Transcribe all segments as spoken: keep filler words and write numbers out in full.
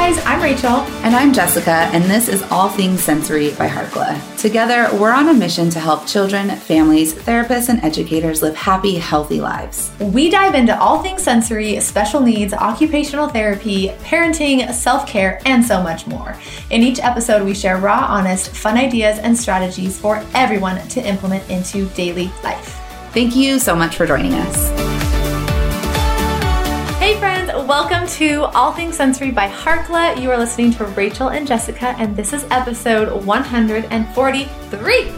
guys, I'm Rachel. And I'm Jessica, and this is All Things Sensory by Harkla. Together, we're on a mission to help children, families, therapists, and educators live happy, healthy lives. We dive into all things sensory, special needs, occupational therapy, parenting, self-care, and so much more. In each episode, we share raw, honest, fun ideas and strategies for everyone to implement into daily life. Thank you so much for joining us. Hey friends, welcome to All Things Sensory by Harkla. You are listening to Rachel and Jessica, and this is episode one hundred forty-three.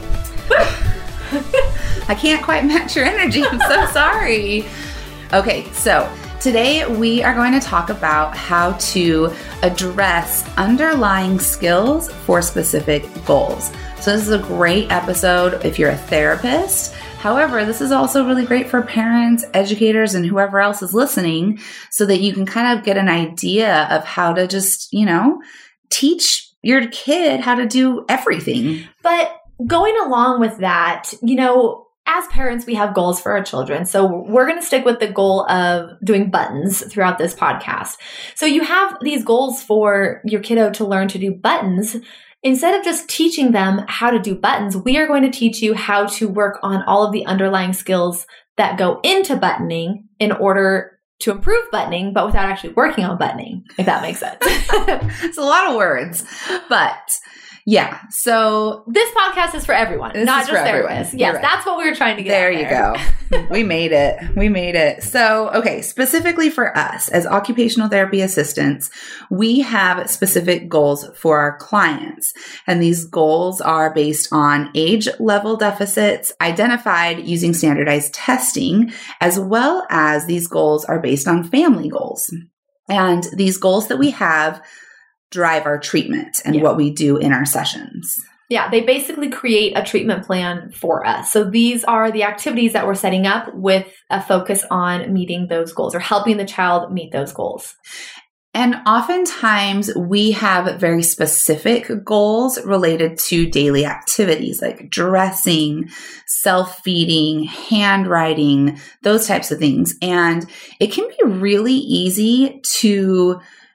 I can't quite match your energy. I'm so sorry. Okay, so today we are going to talk about how to address underlying skills for specific goals. So this is a great episode if you're a therapist. However, this is also really great for parents, educators, and whoever else is listening so that you can kind of get an idea of how to just, you know, teach your kid how to do everything. But going along with that, you know, as parents, we have goals for our children. So we're going to stick with the goal of doing buttons throughout this podcast. So you have these goals for your kiddo to learn to do buttons. Instead of just teaching them how to do buttons, we are going to teach you how to work on all of the underlying skills that go into buttoning in order to improve buttoning, but without actually working on buttoning, if that makes sense. It's a lot of words, but yeah. So this podcast is for everyone, this not is just for everyone. therapists. You're Yes, right. that's what we were trying to get There out you there. go. We made it. We made it. So, okay, specifically for us as occupational therapy assistants, we have specific goals for our clients. And these goals are based on age level deficits identified using standardized testing, as well as these goals are based on family goals. And these goals that we have drive our treatment and Yeah. what we do in our sessions. Yeah, they basically create a treatment plan for us. So these are the activities that we're setting up with a focus on meeting those goals or helping the child meet those goals. And oftentimes we have very specific goals related to daily activities like dressing, self-feeding, handwriting, those types of things. And it can be really easy to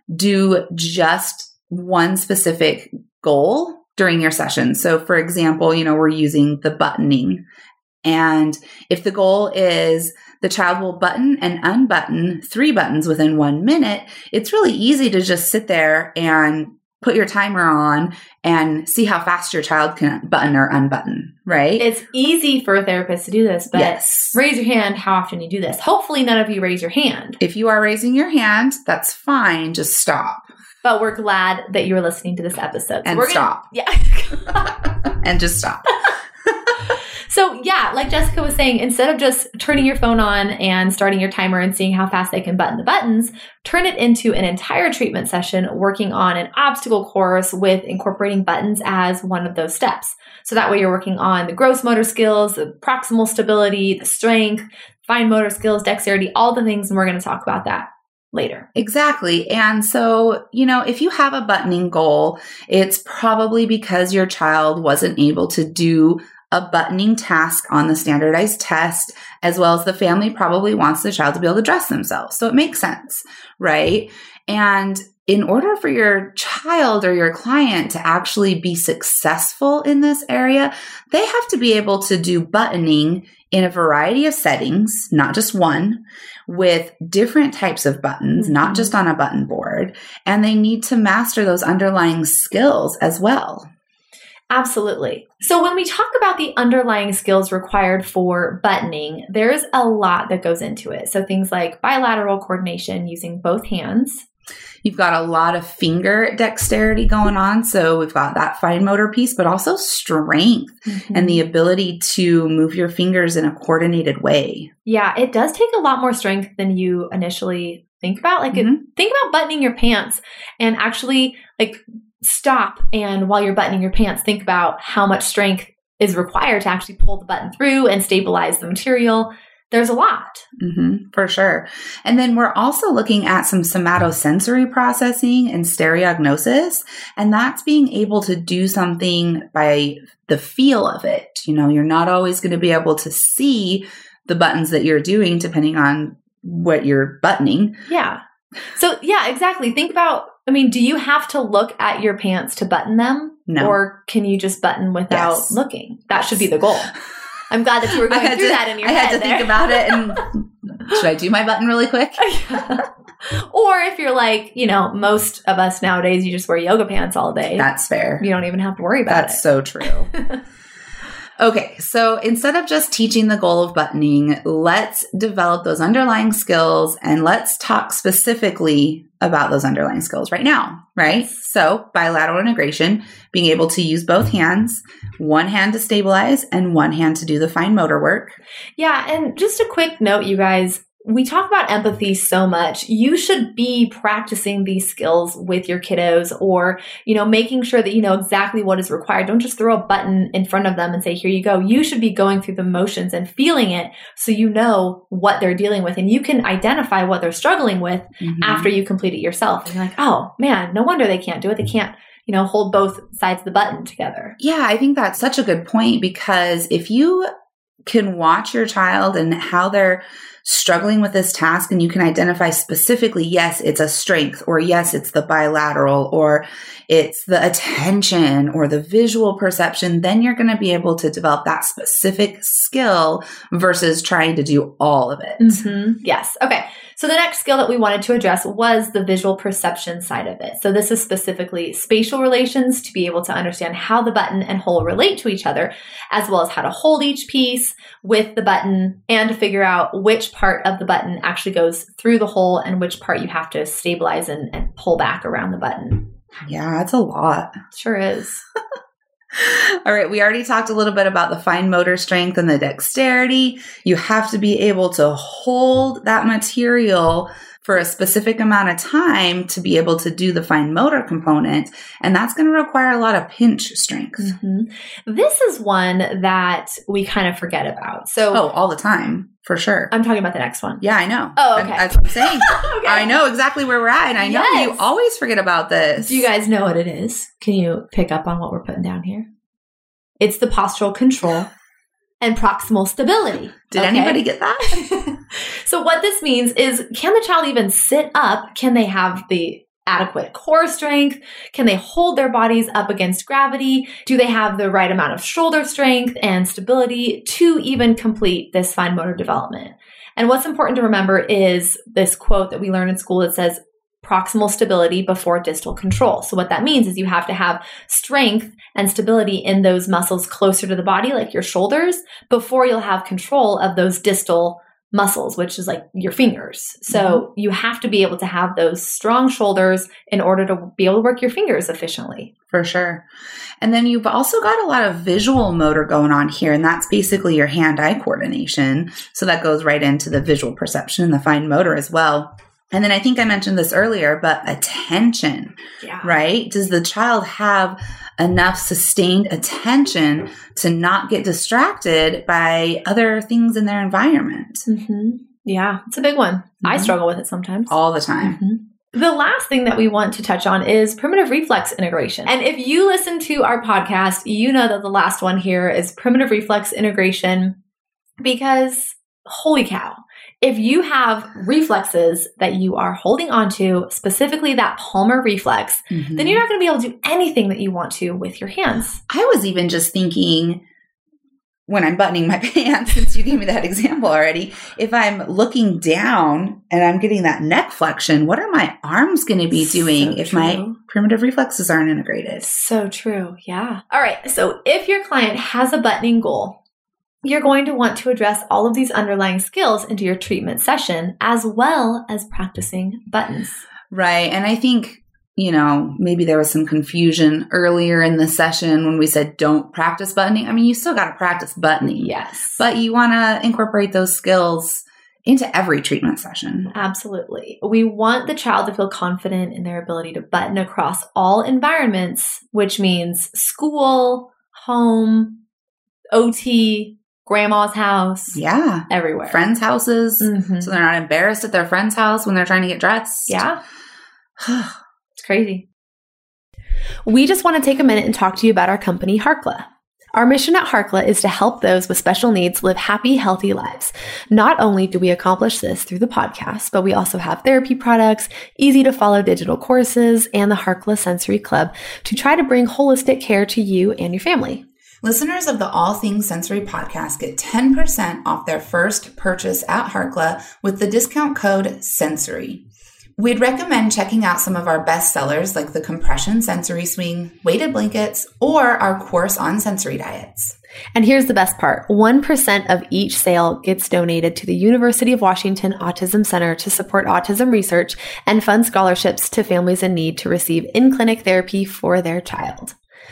do just one specific goal during your session. So for example, you know, we're using the buttoning. And if the goal is the child will button and unbutton three buttons within one minute, it's really easy to just sit there and put your timer on and see how fast your child can button or unbutton, right? It's easy for a therapist to do this, but yes. Raise your hand how often you do this. Hopefully none of you raise your hand. If you are raising your hand, that's fine. Just stop. But we're glad that you're listening to this episode. So And we're stop. Gonna, yeah. And just stop. So yeah, like Jessica was saying, instead of just turning your phone on and starting your timer and seeing how fast they can button the buttons, turn it into an entire treatment session working on an obstacle course with incorporating buttons as one of those steps. So that way you're working on the gross motor skills, the proximal stability, the strength, fine motor skills, dexterity, all the things, and we're going to talk about that later. Exactly. And so, you know, if you have a buttoning goal, it's probably because your child wasn't able to do a buttoning task on the standardized test, as well as the family probably wants the child to be able to dress themselves. So it makes sense, right? And in order for your child or your client to actually be successful in this area, they have to be able to do buttoning in a variety of settings, not just one, with different types of buttons, mm-hmm. not just on a button board. And they need to master those underlying skills as well. Absolutely. So when we talk about the underlying skills required for buttoning, there's a lot that goes into it. So things like bilateral coordination using both hands. You've got a lot of finger dexterity going on. So we've got that fine motor piece, but also strength mm-hmm. and the ability to move your fingers in a coordinated way. Yeah, it does take a lot more strength than you initially think about. Like mm-hmm. it, think about buttoning your pants and actually like stop. And while you're buttoning your pants, think about how much strength is required to actually pull the button through and stabilize the material. There's a lot. Mm-hmm, for sure. And then we're also looking at some somatosensory processing and stereognosis, and that's being able to do something by the feel of it. You know, you're not always going to be able to see the buttons that you're doing depending on what you're buttoning. Yeah. So yeah, exactly. Think about, I mean, do you have to look at your pants to button them? No. Or can you just button without Yes. looking? That should be the goal. I'm glad that you were going through to, that in your I head. had to there. think about it and should I do my button really quick? Or if you're like, you know, most of us nowadays, you just wear yoga pants all day. That's fair. You don't even have to worry about That's it. so true. Okay, so instead of just teaching the goal of buttoning, let's develop those underlying skills and let's talk specifically about those underlying skills right now, right? So bilateral integration, being able to use both hands, one hand to stabilize and one hand to do the fine motor work. Yeah, and just a quick note, you guys. We talk about empathy so much. You should be practicing these skills with your kiddos or, you know, making sure that you know exactly what is required. Don't just throw a button in front of them and say, here you go. You should be going through the motions and feeling it so you know what they're dealing with and you can identify what they're struggling with mm-hmm. after you complete it yourself. And you're like, oh man, no wonder they can't do it. They can't, you know, hold both sides of the button together. Yeah, I think that's such a good point because if you can watch your child and how they're struggling with this task and you can identify specifically, yes, it's a strength, or yes, it's the bilateral, or it's the attention or the visual perception, then you're going to be able to develop that specific skill versus trying to do all of it. Mm-hmm. Yes. Okay. So the next skill that we wanted to address was the visual perception side of it. So this is specifically spatial relations to be able to understand how the button and hole relate to each other, as well as how to hold each piece with the button and to figure out which part of the button actually goes through the hole and which part you have to stabilize and, and pull back around the button. Yeah, that's a lot. Sure is. All right, we already talked a little bit about the fine motor strength and the dexterity. You have to be able to hold that material for a specific amount of time to be able to do the fine motor component. And that's going to require a lot of pinch strength. Mm-hmm. This is one that we kind of forget about. So, oh, all the time, for sure. I'm talking about the next one. Yeah, I know. Oh, okay. I'm, that's what I'm saying. Okay. I know exactly where we're at. And I know yes. you always forget about this. Do you guys know what it is? Can you pick up on what we're putting down here? It's the postural control and proximal stability. Did okay? anybody get that? So what this means is, can the child even sit up? Can they have the adequate core strength? Can they hold their bodies up against gravity? Do they have the right amount of shoulder strength and stability to even complete this fine motor development? And what's important to remember is this quote that we learn in school that says, proximal stability before distal control. So what that means is you have to have strength and stability in those muscles closer to the body, like your shoulders, before you'll have control of those distal muscles, which is like your fingers. So mm-hmm. you have to be able to have those strong shoulders in order to be able to work your fingers efficiently. For sure. And then you've also got a lot of visual motor going on here, and that's basically your hand-eye coordination. So that goes right into the visual perception and the fine motor as well. And then I think I mentioned this earlier, but attention, yeah. right? Does the child have enough sustained attention to not get distracted by other things in their environment? Mm-hmm. Yeah, it's a big one. Mm-hmm. I struggle with it sometimes. All the time. Mm-hmm. The last thing that we want to touch on is primitive reflex integration. And if you listen to our podcast, you know that the last one here is primitive reflex integration because holy cow. If you have reflexes that you are holding onto, specifically that palmar reflex, mm-hmm. then you're not going to be able to do anything that you want to with your hands. I was even just thinking when I'm buttoning my pants, since you gave me that example already, if I'm looking down and I'm getting that neck flexion, what are my arms going to be doing so if true. my primitive reflexes aren't integrated? So true. Yeah. All right. So if your client has a buttoning goal, you're going to want to address all of these underlying skills into your treatment session, as well as practicing buttons. Right. And I think, you know, maybe there was some confusion earlier in the session when we said don't practice buttoning. I mean, you still got to practice buttoning. Yes. But you want to incorporate those skills into every treatment session. Absolutely. We want the child to feel confident in their ability to button across all environments, which means school, home, O T, grandma's house. Yeah. Everywhere. Friends' houses. Mm-hmm. So they're not embarrassed at their friend's house when they're trying to get dressed. Yeah. It's crazy. We just want to take a minute and talk to you about our company, Harkla. Our mission at Harkla is to help those with special needs live happy, healthy lives. Not only do we accomplish this through the podcast, but we also have therapy products, easy to follow digital courses, and the Harkla Sensory Club to try to bring holistic care to you and your family. Listeners of the All Things Sensory podcast get ten percent off their first purchase at Harkla with the discount code SENSORY. We'd recommend checking out some of our best sellers like the Compression Sensory Swing, weighted blankets, or our course on sensory diets. And here's the best part. one percent of each sale gets donated to the University of Washington Autism Center to support autism research and fund scholarships to families in need to receive in-clinic therapy for their child.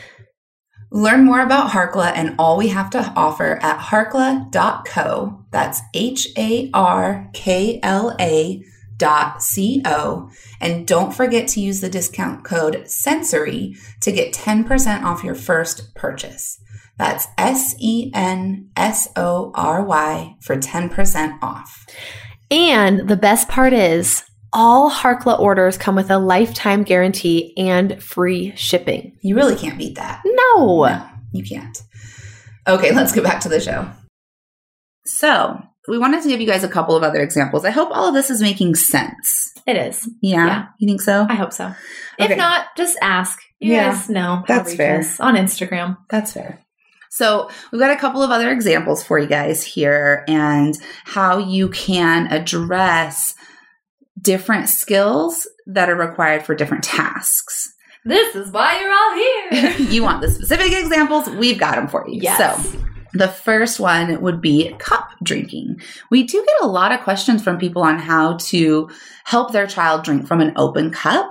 Learn more about Harkla and all we have to offer at harkla dot co. That's H A R K L A dot C-O. And don't forget to use the discount code SENSORY to get ten percent off your first purchase. That's S E N S O R Y for ten percent off. And the best part is all Harkla orders come with a lifetime guarantee and free shipping. You really can't beat that. No. No, you can't. Okay, let's get back to the show. So we wanted to give you guys a couple of other examples. I hope all of this is making sense. It is. Yeah? Yeah. You think so? I hope so. Okay. If not, just ask. You Yeah. guys know. how to That's reach fair. us on Instagram. That's fair. So we've got a couple of other examples for you guys here and how you can address different skills that are required for different tasks. This is why you're all here. You want the specific examples? We've got them for you. Yes. So the first one would be cup drinking. We do get a lot of questions from people on how to help their child drink from an open cup.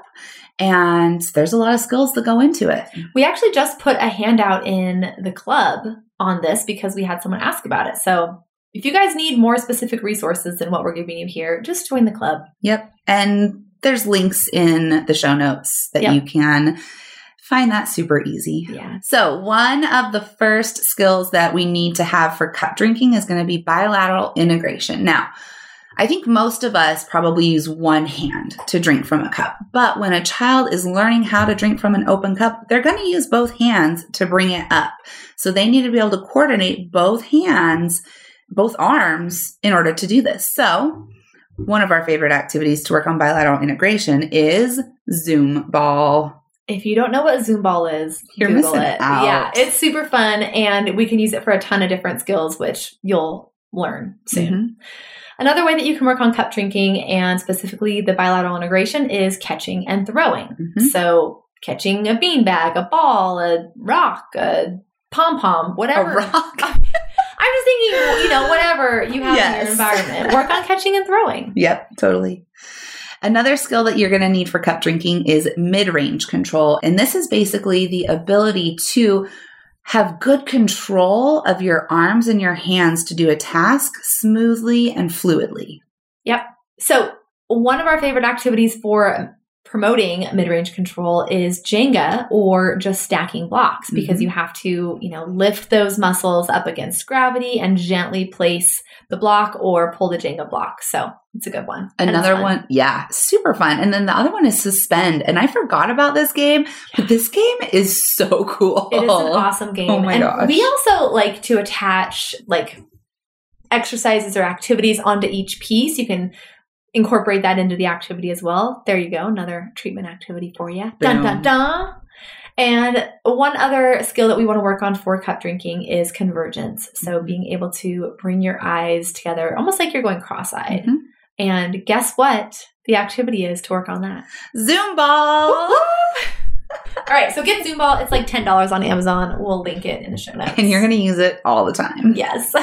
And there's a lot of skills that go into it. We actually just put a handout in the club on this because we had someone ask about it. So if you guys need more specific resources than what we're giving you here, just join the club. Yep. And there's links in the show notes that Yep. you can find that super easy. Yeah. So one of the first skills that we need to have for cup drinking is going to be bilateral integration. Now, I think most of us probably use one hand to drink from a cup, but when a child is learning how to drink from an open cup, they're going to use both hands to bring it up. So they need to be able to coordinate both hands, both arms in order to do this. So one of our favorite activities to work on bilateral integration is Zoom ball. If you don't know what Zoom ball is, You're Google missing it. out. Yeah, it's super fun, and we can use it for a ton of different skills, which you'll learn soon. Mm-hmm. Another way that you can work on cup drinking and specifically the bilateral integration is catching and throwing. Mm-hmm. So catching a beanbag, a ball, a rock, a pom-pom, whatever. A rock. I'm just thinking, you know, whatever you have in Yes. your environment. Work on catching and throwing. Yep, totally. Another skill that you're going to need for cup drinking is mid-range control. And this is basically the ability to have good control of your arms and your hands to do a task smoothly and fluidly. Yep. So one of our favorite activities for promoting mid-range control is Jenga or just stacking blocks because Mhm. you have to, you know, lift those muscles up against gravity and gently place the block or pull the Jenga block. So it's a good one. And it's Another fun. one, yeah, super fun. And then the other one is suspend. And I forgot about this game, but this game is so cool. It is an awesome game. Oh my and gosh. we also like to attach like exercises or activities onto each piece. You can incorporate that into the activity as well. There you go. Another treatment activity for you. Dun, dun, Boom. dun. And one other skill that we want to work on for cup drinking is convergence. So being able to bring your eyes together, almost like you're going cross-eyed. Mhm. And guess what? The activity is to work on that. Zoom ball. All right. So get Zoom Ball. It's like ten dollars on Amazon. We'll link it in the show notes. And you're going to use it all the time. Yes.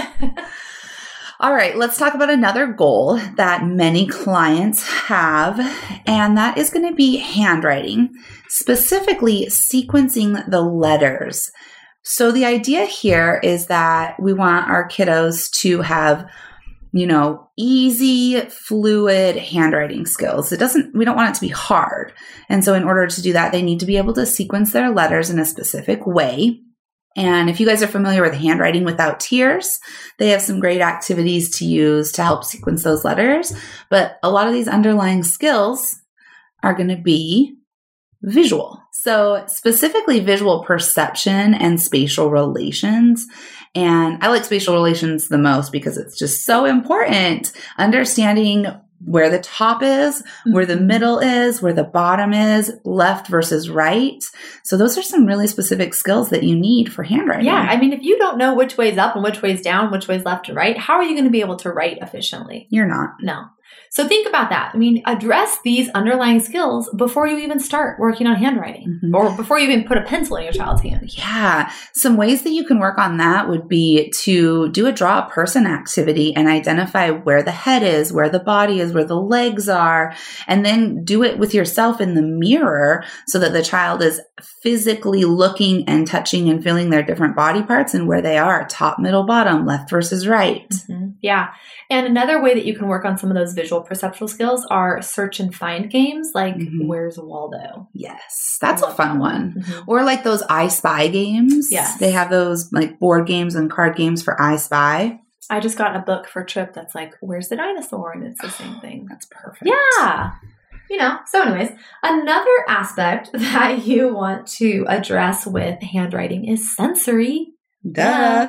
All right, let's talk about another goal that many clients have, and that is going to be handwriting, specifically sequencing the letters. So the idea here is that we want our kiddos to have, you know, easy, fluid handwriting skills. It doesn't, we don't want it to be hard. And so in order to do that, they need to be able to sequence their letters in a specific way. And if you guys are familiar with Handwriting Without Tears, they have some great activities to use to help sequence those letters. But a lot of these underlying skills are going to be visual. So specifically visual perception and spatial relations. And I like spatial relations the most because it's just so important. Understanding where the top is, where the middle is, where the bottom is, left versus right. So those are some really specific skills that you need for handwriting. Yeah. I mean, if you don't know which way's up and which way's down, which way's left to right, how are you going to be able to write efficiently? You're not. No. So think about that. I mean, address these underlying skills before you even start working on handwriting mm-hmm. or before you even put a pencil in your child's hand. Yeah. Some ways that you can work on that would be to do a draw a person activity and identify where the head is, where the body is, where the legs are, and then do it with yourself in the mirror so that the child is physically looking and touching and feeling their different body parts and where they are, top, middle, bottom, left versus right. Mm-hmm. Yeah. And another way that you can work on some of those visual perceptual skills are search and find games like mm-hmm. Where's Waldo? Yes, that's a fun one. Mm-hmm. Or like those I Spy games. Yes. They have those like board games and card games for I Spy. I just got a book for Trip that's like, Where's the dinosaur? And it's the same thing. That's perfect. Yeah. You know, so anyways, another aspect that you want to address with handwriting is sensory. Duh.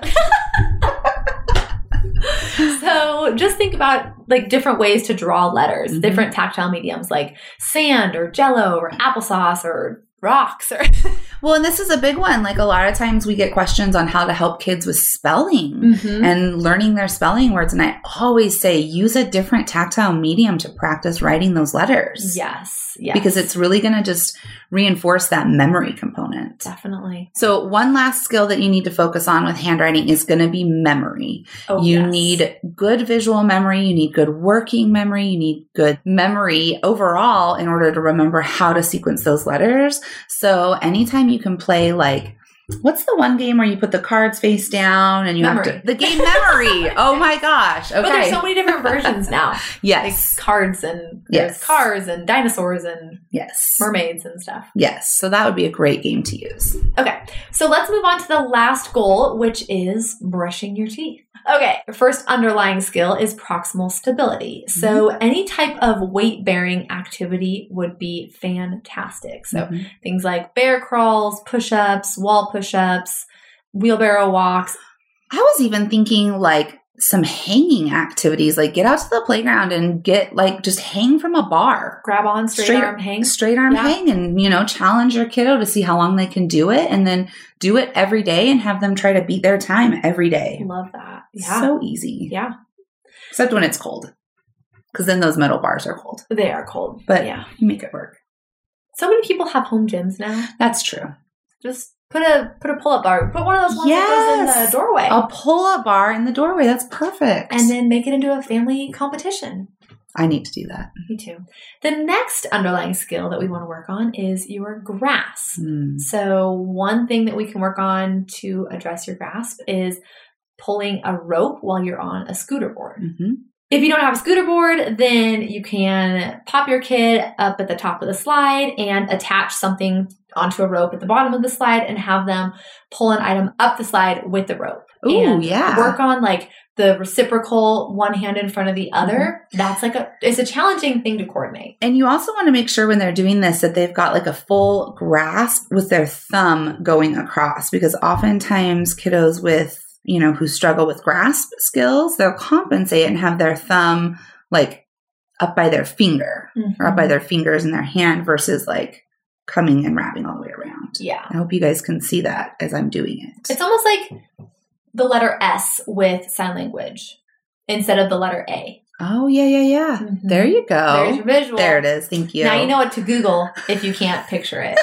So just think about like different ways to draw letters, mm-hmm. different tactile mediums like sand or jello or applesauce or rocks or well, and this is a big one. Like a lot of times we get questions on how to help kids with spelling mm-hmm. and learning their spelling words. And I always say use a different tactile medium to practice writing those letters. Yes. Yes. Because it's really going to just reinforce that memory component. Definitely. So one last skill that you need to focus on with handwriting is going to be memory. Oh, you yes. need good visual memory. You need good working memory. You need good memory overall in order to remember how to sequence those letters. So anytime you can play like, what's the one game where you put the cards face down and you memory. have to, the game Memory. Oh my gosh. Okay. But there's so many different versions now. Yes. Like cards and there's yes. cars and dinosaurs and yes. mermaids and stuff. Yes. So that would be a great game to use. Okay. So let's move on to the last goal, which is brushing your teeth. Okay. First underlying skill is proximal stability. Mm-hmm. So any type of weight-bearing activity would be fantastic. So mm-hmm. things like bear crawls, push-ups, wall push-ups, wheelbarrow walks. I was even thinking like some hanging activities, like get out to the playground and get like just hang from a bar. Grab on, straight, straight arm hang. Straight arm yeah. hang and, you know, challenge your kiddo to see how long they can do it and then do it every day and have them try to beat their time every day. Love that. Yeah. So easy. Yeah. Except when it's cold. Because then those metal bars are cold. They are cold. But yeah, you make it work. So many people have home gyms now. That's true. Just put a put a pull-up bar. Put one of those ones yes. that goes in the doorway. A pull-up bar in the doorway. That's perfect. And then make it into a family competition. I need to do that. Me too. The next underlying skill that we want to work on is your grasp. Mm. So one thing that we can work on to address your grasp is pulling a rope while you're on a scooter board. Mm-hmm. If you don't have a scooter board, then you can pop your kid up at the top of the slide and attach something onto a rope at the bottom of the slide and have them pull an item up the slide with the rope. Ooh, and yeah. work on like the reciprocal one hand in front of the other. Mm-hmm. That's like a, it's a challenging thing to coordinate. And you also want to make sure when they're doing this that they've got like a full grasp with their thumb going across, because oftentimes kiddos with, you know, who struggle with grasp skills, they'll compensate and have their thumb like up by their finger mm-hmm. or up by their fingers in their hand versus like coming and wrapping all the way around. Yeah. I hope you guys can see that as I'm doing it. It's almost like the letter S with sign language instead of the letter A. Oh, yeah, yeah, yeah. Mm-hmm. There you go. There's your visual. There it is. Thank you. Now you know what to Google if you can't picture it.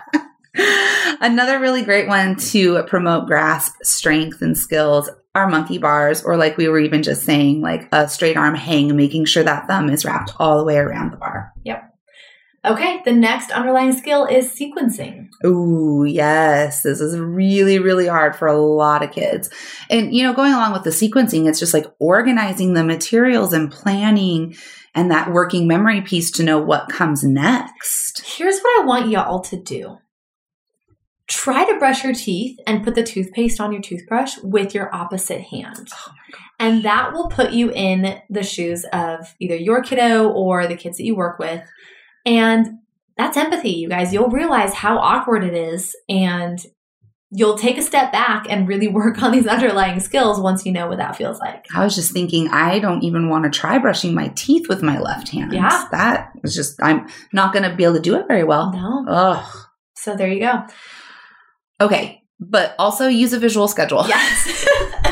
Another really great one to promote grasp strength and skills are monkey bars, or like we were even just saying, like a straight arm hang, making sure that thumb is wrapped all the way around the bar. Yep. Okay, the next underlying skill is sequencing. Ooh, yes. This is really, really hard for a lot of kids. And, you know, going along with the sequencing, it's just like organizing the materials and planning and that working memory piece to know what comes next. Here's what I want y'all to do. Try to brush your teeth and put the toothpaste on your toothbrush with your opposite hand. Oh my gosh. And that will put you in the shoes of either your kiddo or the kids that you work with. And that's empathy, you guys. You'll realize how awkward it is, and you'll take a step back and really work on these underlying skills once you know what that feels like. I was just thinking, I don't even want to try brushing my teeth with my left hand. Yeah. That was just, I'm not going to be able to do it very well. No. Ugh. So there you go. Okay. But also use a visual schedule. Yes.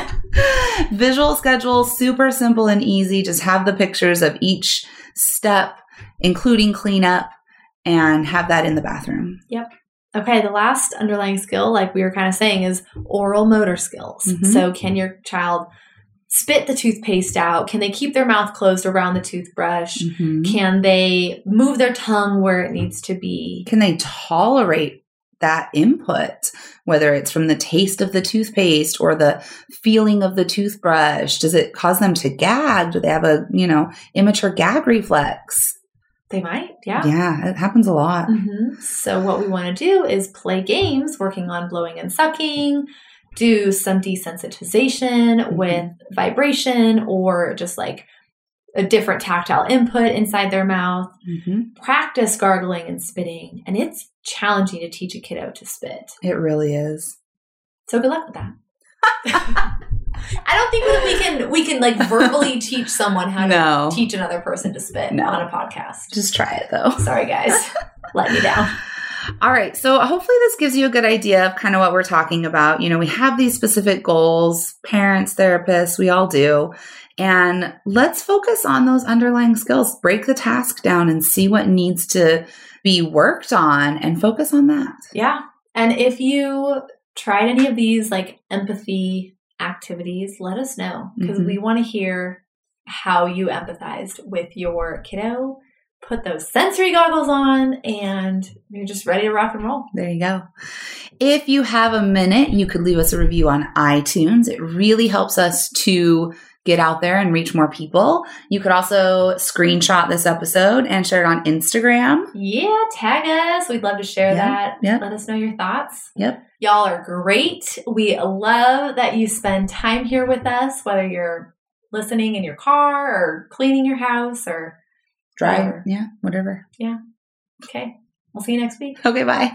Visual schedule, super simple and easy. Just have the pictures of each step, including cleanup, and have that in the bathroom. Yep. Okay, the last underlying skill, like we were kind of saying, is oral motor skills. Mm-hmm. So can your child spit the toothpaste out? Can they keep their mouth closed around the toothbrush? Mm-hmm. Can they move their tongue where it needs to be? Can they tolerate that input, whether it's from the taste of the toothpaste or the feeling of the toothbrush? Does it cause them to gag? Do they have a, you know, immature gag reflex? They might, yeah. Yeah, it happens a lot. Mm-hmm. So what we want to do is play games working on blowing and sucking, do some desensitization mm-hmm. with vibration or just like a different tactile input inside their mouth, mm-hmm. practice gargling and spitting. And it's challenging to teach a kiddo to spit. It really is. So good luck with that. I don't think that we can we can like verbally teach someone how no. to teach another person to spit no. on a podcast. Just try it though. Sorry guys. Let me down. All right. So hopefully this gives you a good idea of kind of what we're talking about. You know, we have these specific goals, parents, therapists, we all do. And let's focus on those underlying skills. Break the task down and see what needs to be worked on and focus on that. Yeah. And if you tried any of these like empathy activities, let us know, because mm-hmm. we want to hear how you empathized with your kiddo. Put those sensory goggles on and you're just ready to rock and roll. There you go. If you have a minute, you could leave us a review on iTunes. It really helps us to get out there and reach more people. You could also screenshot this episode and share it on Instagram. Yeah, tag us. We'd love to share yep, that. Yep. Let us know your thoughts. Yep. Y'all are great. We love that you spend time here with us, whether you're listening in your car or cleaning your house or drive. Whatever. Yeah, whatever. Yeah. Okay. We'll see you next week. Okay, bye.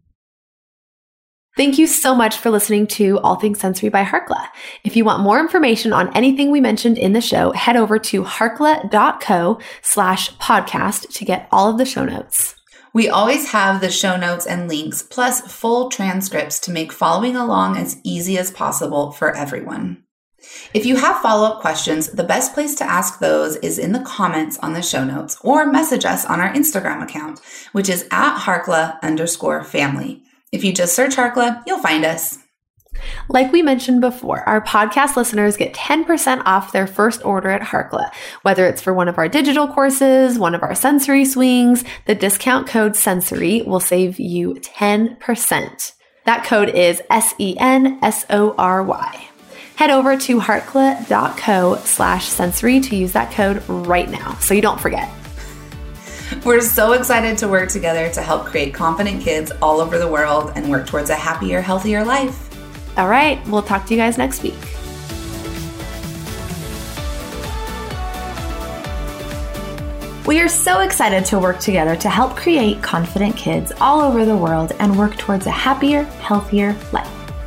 Thank you so much for listening to All Things Sensory by Harkla. If you want more information on anything we mentioned in the show, head over to harkla.co slash podcast to get all of the show notes. We always have the show notes and links, plus full transcripts to make following along as easy as possible for everyone. If you have follow-up questions, the best place to ask those is in the comments on the show notes or message us on our Instagram account, which is at Harkla underscore family. If you just search Harkla, you'll find us. Like we mentioned before, our podcast listeners get ten percent off their first order at Harkla. Whether it's for one of our digital courses, one of our sensory swings, the discount code SENSORY will save you ten percent. That code is S E N S O R Y. Head over to harkla.co slash sensory to use that code right now so you don't forget. We're so excited to work together to help create confident kids all over the world and work towards a happier, healthier life. All right, we'll talk to you guys next week. We are so excited to work together to help create confident kids all over the world and work towards a happier, healthier life.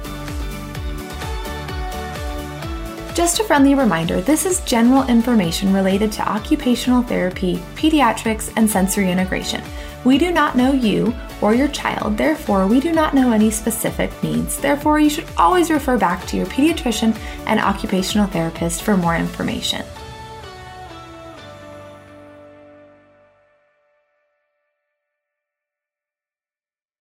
Just a friendly reminder, this is general information related to occupational therapy, pediatrics, and sensory integration. We do not know you or your child, therefore we do not know any specific needs. Therefore, you should always refer back to your pediatrician and occupational therapist for more information.